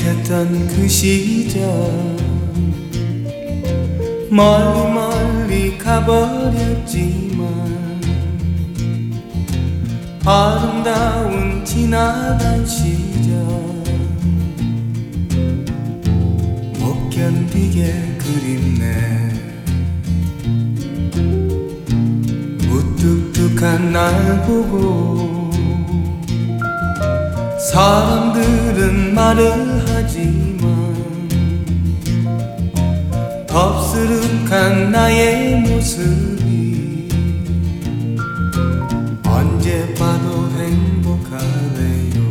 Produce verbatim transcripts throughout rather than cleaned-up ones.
행복했던 그 시절 멀리 멀리 가버렸지만 아름다운 지나간 시절 못 견디게 그립네. 무뚝뚝한 날 보고 사람들은 말을 하지만 덥수룩한 나의 모습이 언제 봐도 행복하네요.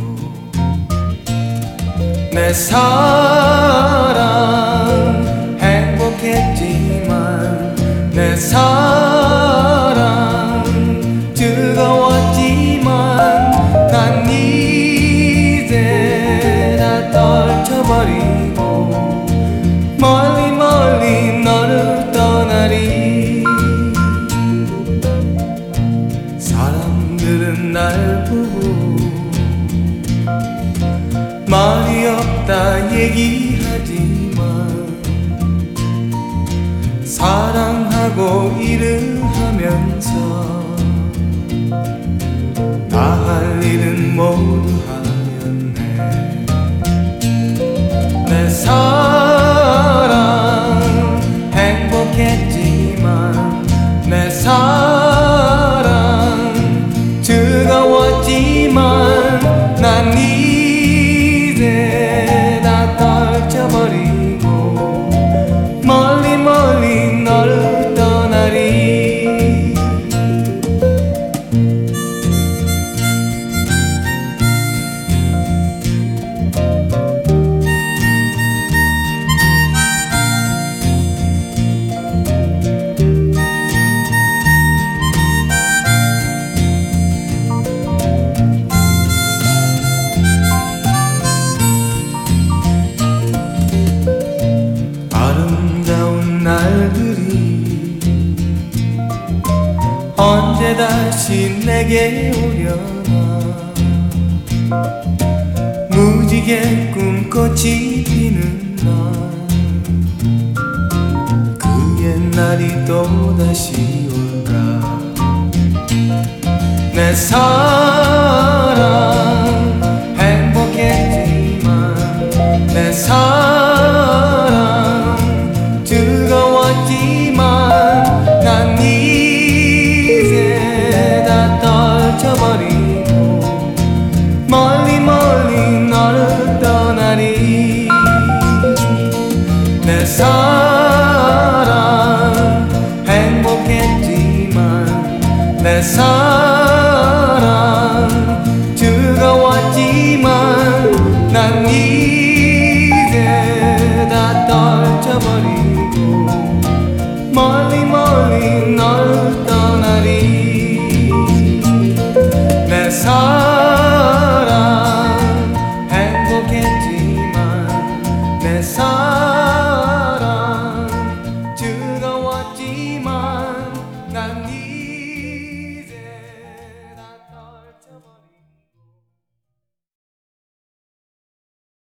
내 사랑 행복했지만 내 사랑 즐거웠지만 난 이제 다 떨쳐버리고 멀리 멀리 너를 떠나리. 사람들은 날 보고 말이 없다 얘기하지만 사랑하고 일을 하면서 다 할 일은 모두 하였네. 내 사랑 행복했지만 내 사랑 즐거웠지만 난 이제 다 떨쳐버리고 멀리 멀리 너를 떠나리. 날들이 언제 다시 내게 오려나. 무지개 꿈꽃이 피는 날 그 옛날이 또다시 올까. 내 사랑 행복했지만 내 사랑 즐거웠지만 난 이제 다 떨쳐버리고 멀리 멀리 너를 떠나리. 내 사랑 행복했지만 내 사랑 즐거웠지만 난 이제 다 떨쳐버리고 멀리 멀리 널 떠나리. 내 사랑 행복했지만 내 사랑